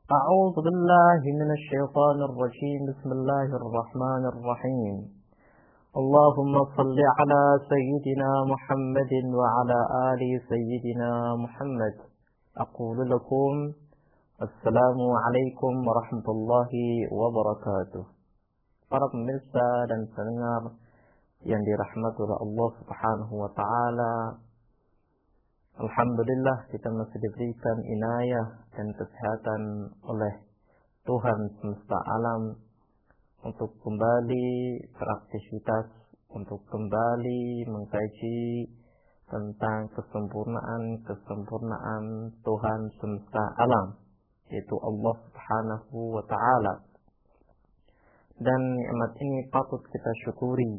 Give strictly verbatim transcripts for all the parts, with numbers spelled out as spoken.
أعوذ بالله من الشيطان الرجيم بسم الله الرحمن الرحيم اللهم صل على سيدنا محمد وعلى آل سيدنا محمد أقول لكم السلام عليكم ورحمة الله wabarakatuh. Para pemirsa dan pendengar yang dirahmati oleh Allah Subhanahu wa taala, alhamdulillah kita masih diberikan inayah dan kesehatan oleh Tuhan semesta alam untuk kembali beraktivitas, untuk kembali mengkaji tentang kesempurnaan-kesempurnaan Tuhan semesta alam, yaitu Allah Subhanahu wa taala. Dan nikmat ini patut kita syukuri,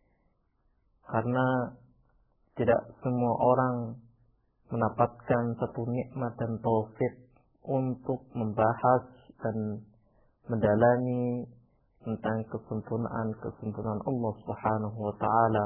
karena tidak semua orang mendapatkan satu nikmat dan taufik untuk membahas dan mendalami tentang kesempurnaan-kesempurnaan Allah Subhanahu wa taala.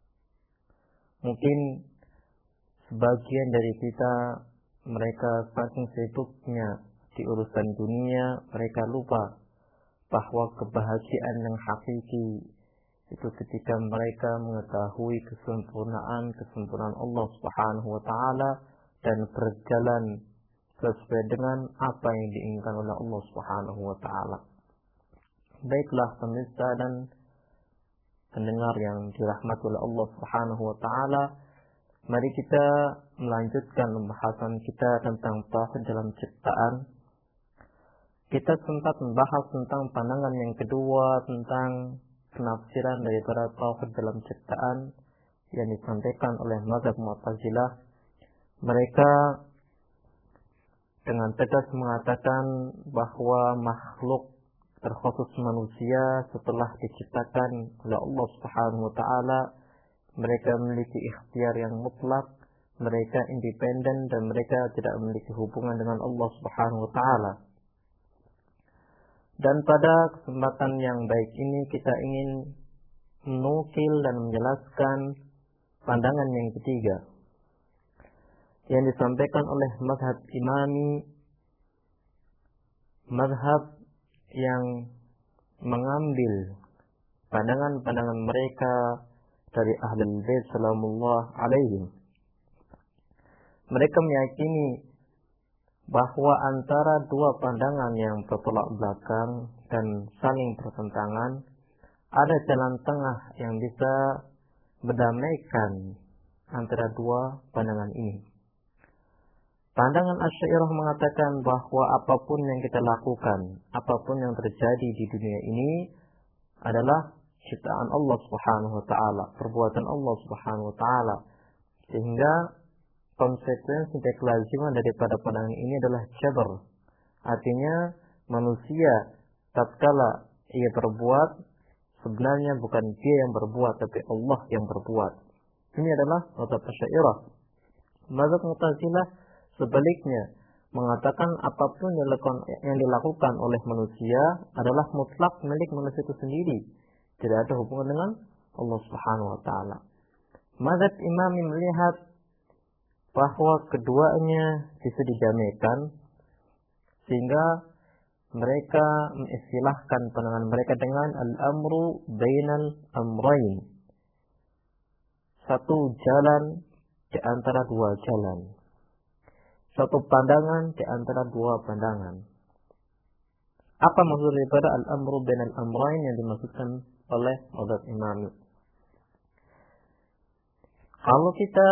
Mungkin sebagian dari kita, mereka saking sibuknya di urusan dunia, mereka lupa bahwa kebahagiaan yang hakiki itu ketika mereka mengetahui kesempurnaan-kesempurnaan Allah Subhanahu wa taala dan berjalan sesuai dengan apa yang diinginkan oleh Allah Subhanahu wa taala. Baiklah pemirsa dan pendengar yang dirahmati oleh Allah Subhanahu wa taala, mari kita melanjutkan pembahasan kita tentang tauhid dalam ciptaan. Kita sempat membahas tentang pandangan yang kedua tentang penafsiran daripada tauhid dalam ciptaan yang disampaikan oleh mazhab Mu'tazilah. Mereka dengan tegas mengatakan bahwa makhluk terkhusus manusia setelah diciptakan oleh Allah Subhanahu wa taala, mereka memiliki ikhtiar yang mutlak, mereka independen dan mereka tidak memiliki hubungan dengan Allah Subhanahu wa taala. Dan pada kesempatan yang baik ini kita ingin menukil dan menjelaskan pandangan yang ketiga yang disampaikan oleh mazhab Imami, mazhab yang mengambil pandangan-pandangan mereka dari Ahlul Bait salamullah alaihim. Mereka meyakini bahwa antara dua pandangan yang bertolak belakang dan saling bertentangan, ada jalan tengah yang bisa mendamaikan antara dua pandangan ini. Pandangan Asy'ariyah mengatakan bahwa apapun yang kita lakukan, apapun yang terjadi di dunia ini adalah ciptaan Allah Subhanahu wa taala, perbuatan Allah Subhanahu wa taala. Sehingga konsekuensi dan kelaziman daripada pandangan ini adalah jabr. Artinya manusia tatkala ia berbuat, sebenarnya bukan dia yang berbuat tapi Allah yang berbuat. Ini adalah mazhab Asy'ariyah. Mazhab Mu'tazilah sebaliknya mengatakan apapun yang dilakukan, yang dilakukan oleh manusia adalah mutlak milik manusia itu sendiri, tidak ada hubungan dengan Allah Subhanahu wa taala. Mazhab Imami melihat bahwa keduanya bisa didamaikan, sehingga mereka mengistilahkan pandangan mereka dengan al-amru bainal amrayn, satu jalan di antara dua jalan, satu pandangan di antara dua pandangan. Apa maksud daripada al-amru bainal amrayn yang dimaksudkan oleh mazhab Imami? Kalau kita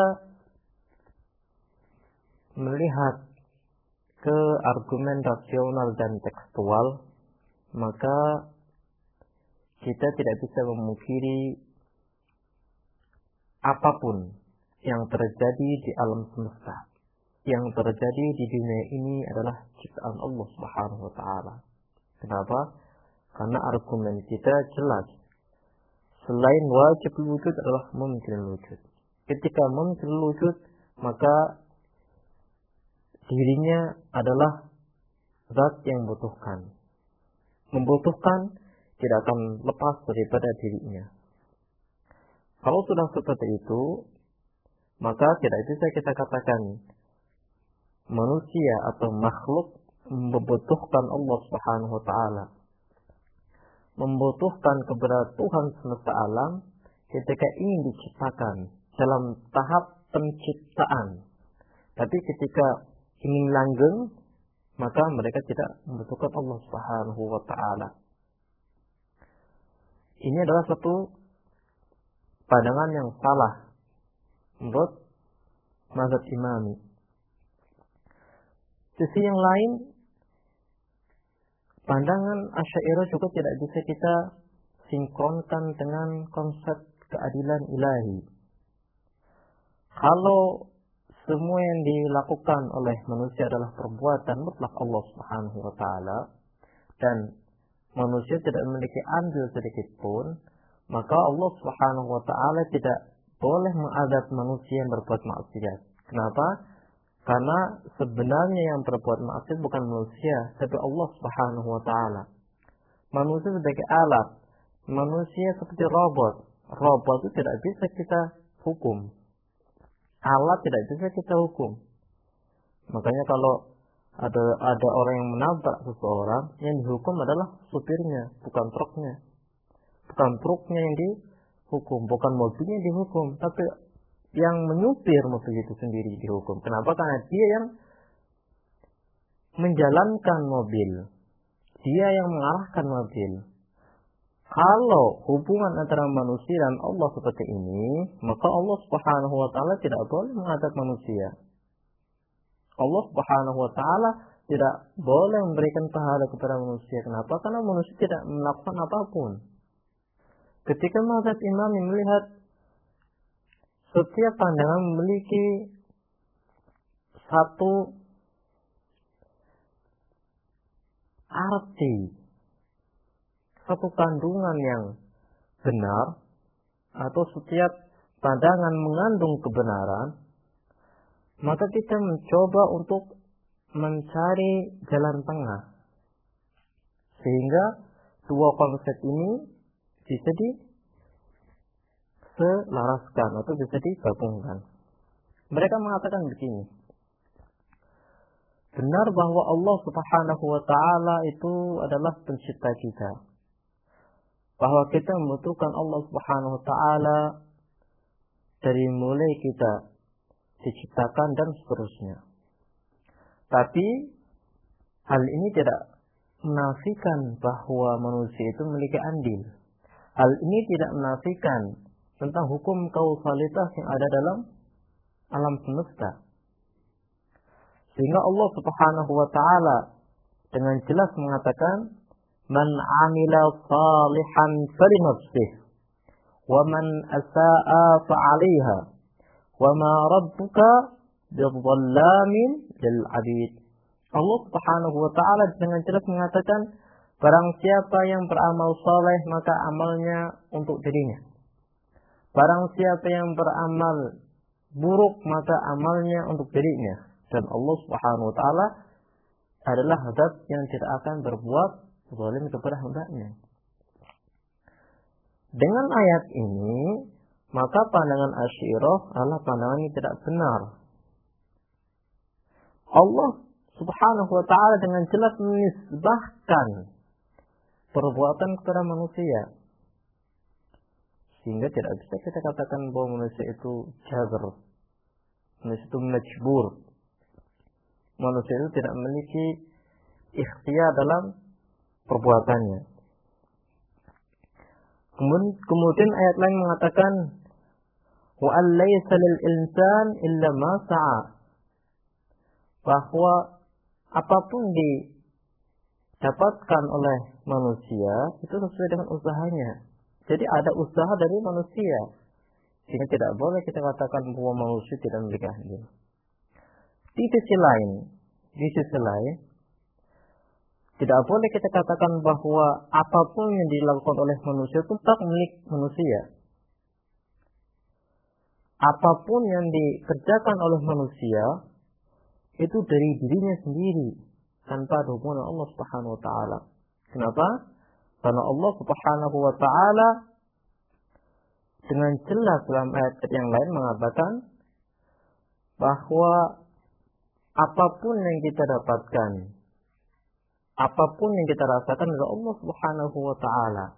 melihat ke argumen rasional dan tekstual, maka kita tidak bisa memungkiri apapun yang terjadi di alam semesta, yang terjadi di dunia ini adalah ciptaan Allah Subhanahu wa taala. Kenapa? Karena argumen kita jelas. Selain wajib wujud adalah mumkin wujud. Ketika mumkin wujud, maka dirinya adalah zat yang membutuhkan. Membutuhkan tidak akan lepas daripada dirinya. Kalau sudah seperti itu, maka tidak bisa kita katakan manusia atau makhluk membutuhkan Allah Subhanahu wa taala, membutuhkan kepada Tuhan semesta alam ketika ingin diciptakan dalam tahap penciptaan. Tapi ketika ingin langgeng, maka mereka tidak membutuhkan Allah Subhanahu wa taala. Ini adalah satu pandangan yang salah menurut mazhab Imami. Sisi yang lain, pandangan Asy'ariyah juga tidak bisa kita sinkronkan dengan konsep keadilan ilahi. Kalau semua yang dilakukan oleh manusia adalah perbuatan mutlak Allah Subhanahu wa taala dan manusia tidak memiliki andil sedikit pun, maka Allah Subhanahu wa taala tidak boleh mengadab manusia yang berbuat maksiat. Kenapa? Karena sebenarnya yang berbuat maksiat bukan manusia, tapi Allah Subhanahu wa taala. Manusia sebagai alat, manusia seperti robot. Robot itu tidak bisa kita hukum. Alat tidak bisa kita hukum. Makanya kalau ada ada orang yang menabrak seseorang, yang dihukum adalah supirnya, bukan truknya. Bukan truknya yang dihukum, bukan mobilnya yang dihukum, tapi yang menyupir mobil itu sendiri dihukum. Kenapa? Karena dia yang menjalankan mobil, dia yang mengarahkan mobil. Kalau hubungan antara manusia dan Allah seperti ini, maka Allah Subhanahu wa taala tidak boleh mengadab manusia. Allah Subhanahu wa taala tidak boleh memberikan pahala kepada manusia. Kenapa? Karena manusia tidak melakukan apapun. Ketika mazhab Imam melihat setiap pandangan memiliki satu arti, satu kandungan yang benar, atau setiap pandangan mengandung kebenaran, maka kita mencoba untuk mencari jalan tengah sehingga dua konsep ini bisa diselaraskan atau bisa digabungkan. Mereka mengatakan begini, benar bahwa Allah Subhanahu wa taala itu adalah pencipta kita, bahwa kita membutuhkan Allah Subhanahu wa taala dari mulai kita diciptakan dan seterusnya. Tapi hal ini tidak menafikan bahwa manusia itu memiliki andil. Hal ini tidak menafikan tentang hukum kausalitas yang ada dalam alam semesta. Sehingga Allah Subhanahu wa taala dengan jelas mengatakan, "Man 'amila shalihan falinafsih, wa man asa'a fa'alaiha, wa ma rabbuka bidzallamin lil 'abid." Allah Subhanahu wa taala dengan jelas mengatakan, barang siapa yang beramal saleh maka amalnya untuk dirinya. Barang siapa yang beramal buruk maka amalnya untuk dirinya. Dan Allah Subhanahu wa taala adalah zat yang tidak akan berbuat zalim kepada hamba-Nya. Dengan ayat ini, maka pandangan Asy'ariyah adalah pandangan yang tidak benar. Allah Subhanahu wa taala dengan jelas menisbahkan perbuatan kepada manusia, sehingga tidak bisa kita katakan bahwa manusia itu jabr, manusia itu majbur, manusia itu tidak memiliki ikhtiar dalam perbuatannya. Kemudian ayat lain mengatakan, wa an laysa lil insan illa ma sa'a, bahwa apapun didapatkan oleh manusia itu sesuai dengan usahanya. Jadi ada usaha dari manusia, sehingga tidak boleh kita katakan bahwa manusia tidak memiliki andil. Di sisi lain, di sisi lain, tidak boleh kita katakan bahwa apapun yang dilakukan oleh manusia itu tak milik manusia. Apapun yang dikerjakan oleh manusia itu dari dirinya sendiri, tanpa ada hubungan dengan Allah Subhanahu wa taala. Kenapa? Karena Allah Subhanahu wa taala dengan jelas dalam ayat yang lain mengatakan bahwa apapun yang kita dapatkan apapun yang kita rasakan dari Allah Subhanahu wa taala.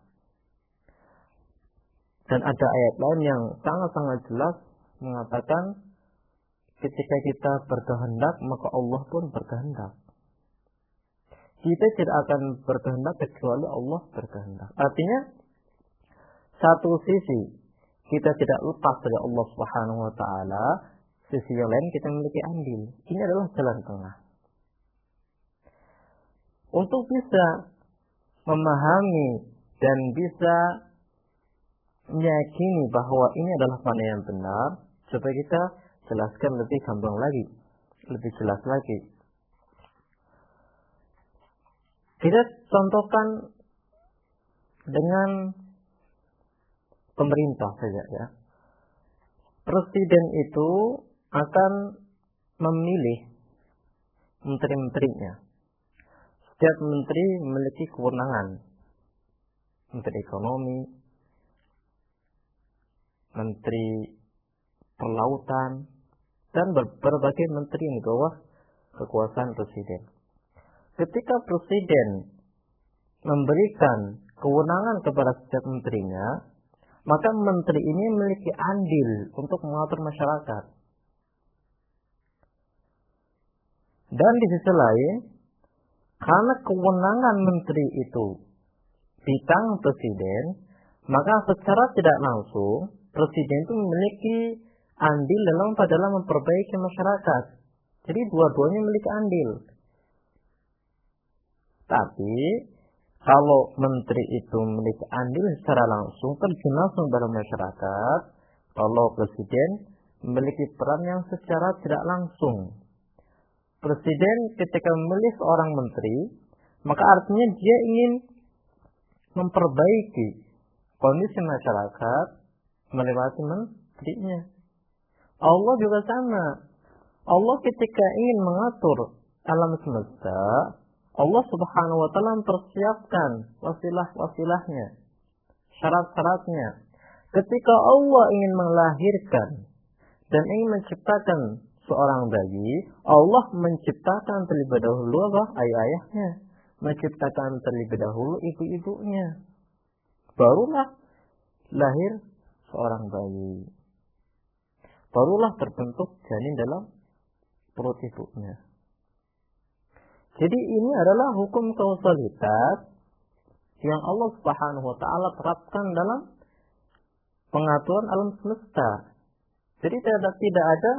Dan ada ayat lain yang sangat-sangat jelas mengatakan ketika kita berkehendak maka Allah pun berkehendak. Kita tidak akan berkehendak kecuali Allah berkehendak. Artinya satu sisi kita tidak lepas dari Allah Subhanahu wa taala, sisi yang lain kita memiliki andil. Ini adalah jalan tengah. Untuk bisa memahami dan bisa meyakini bahwa ini adalah mana yang benar, supaya kita jelaskan lebih gampang lagi, lebih jelas lagi. Kita contohkan dengan pemerintah saja ya. Presiden itu akan memilih menteri-menterinya. Setiap menteri memiliki kewenangan. Menteri ekonomi, menteri perlautan, dan berbagai menteri yang di bawah kekuasaan presiden. Ketika presiden memberikan kewenangan kepada setiap menterinya, maka menteri ini memiliki andil untuk mengatur masyarakat. Dan di sisi lain, karena kewenangan menteri itu di tangan presiden, maka secara tidak langsung presiden itu memiliki andil dalam dalam memperbaiki masyarakat. Jadi dua-duanya memiliki andil. Tapi kalau menteri itu memiliki andil secara langsung terjun langsung dalam masyarakat, kalau presiden memiliki peran yang secara tidak langsung. Presiden ketika memilih seorang menteri, maka artinya dia ingin memperbaiki kondisi masyarakat melewati menterinya. Allah juga sama. Allah ketika ingin mengatur alam semesta, Allah Subhanahu wa taala mempersiapkan wasilah-wasilahnya, syarat-syaratnya. Ketika Allah ingin melahirkan dan ingin menciptakan seorang bayi, Allah menciptakan terlebih dahulu apa? Ayah-ayahnya, menciptakan terlebih dahulu ibu-ibunya. Barulah lahir seorang bayi. Barulah terbentuk janin dalam perut ibunya. Jadi ini adalah hukum kausalitas yang Allah Subhanahu wa taala terapkan dalam pengaturan alam semesta. Jadi tidak tidak ada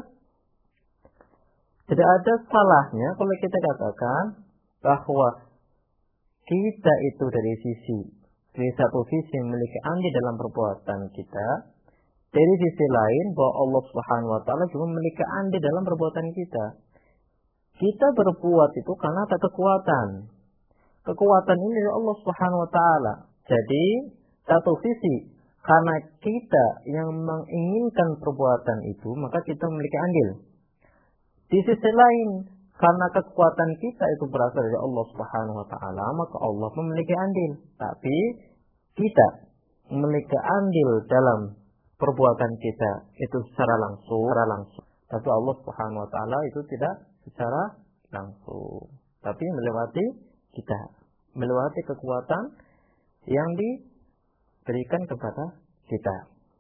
tidak ada salahnya kalau kita katakan bahwa kita itu dari sisi dari satu sisi memiliki andil dalam perbuatan kita, dari sisi lain bahwa Allah Subhanahu wa taala juga memiliki andil dalam perbuatan kita. Kita berbuat itu karena ada kekuatan. Kekuatan ini dari Allah Subhanahu wa taala. Jadi, satu sisi karena kita yang menginginkan perbuatan itu, maka kita memiliki andil. Di sisi lain, karena kekuatan kita itu berasal dari Allah Subhanahu wa taala, maka Allah memiliki andil. Tapi kita memiliki andil dalam perbuatan kita itu secara langsung, secara langsung. Tapi Allah Subhanahu wa taala itu tidak secara langsung, tapi melewati kita, melewati kekuatan yang diberikan kepada kita.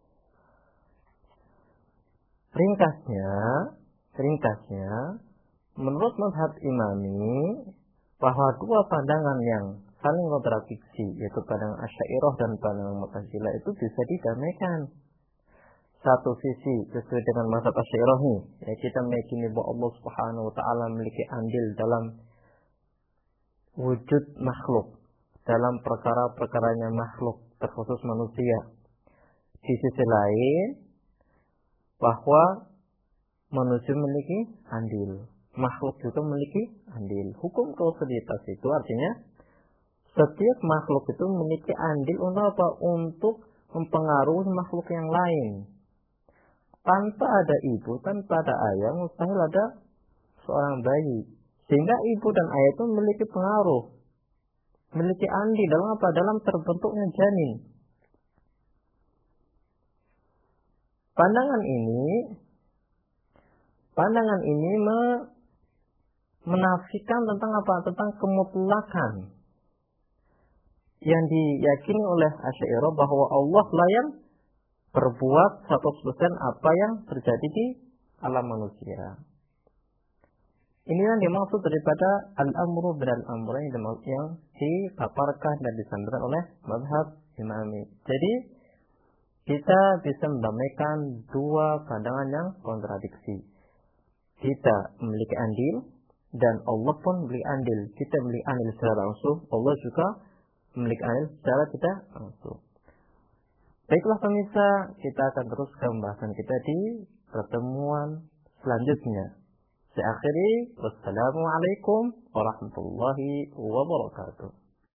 Ringkasnya, ringkasnya, menurut mazhab Imami, bahwa dua pandangan yang saling kontradiksi, yaitu pandangan Asy'ariyah dan pandangan Mu'tazilah itu bisa didamaikan. Satu sisi sesuai dengan mazhab Asy'ariyah ini, ya kita meyakini bahwa Allah Subhanahu wa taala memiliki andil dalam wujud makhluk, dalam perkara-perkaranya makhluk, terkhusus manusia. Di sisi lain, bahwa manusia memiliki andil, makhluk juga memiliki andil. Hukum kausalitas itu artinya setiap makhluk itu memiliki andil untuk apa? Untuk mempengaruhi makhluk yang lain. Tanpa ada ibu, tanpa ada ayah, mustahil ada seorang bayi. Sehingga ibu dan ayah itu memiliki pengaruh, memiliki andil dalam apa? Dalam terbentuknya janin. Pandangan ini, pandangan ini me, menafikan tentang apa? Tentang kemutlakan yang diyakini oleh Asy'ariyah bahwa Allah lah yang berbuat seratus persen apa yang terjadi di alam manusia. Ini yang dimaksud daripada al-amru bil amrayn yang dipaparkan dan disampaikan oleh mazhab Imami. Jadi kita bisa mendamaikan dua pandangan yang kontradiksi. Kita memiliki andil dan Allah pun memiliki andil. Kita memiliki andil secara langsung, Allah juga memiliki andil secara tidak langsung. Baiklah pemirsa, kita akan teruskan pembahasan kita di pertemuan selanjutnya. Saya akhiri, wassalamualaikum warahmatullahi wabarakatuh.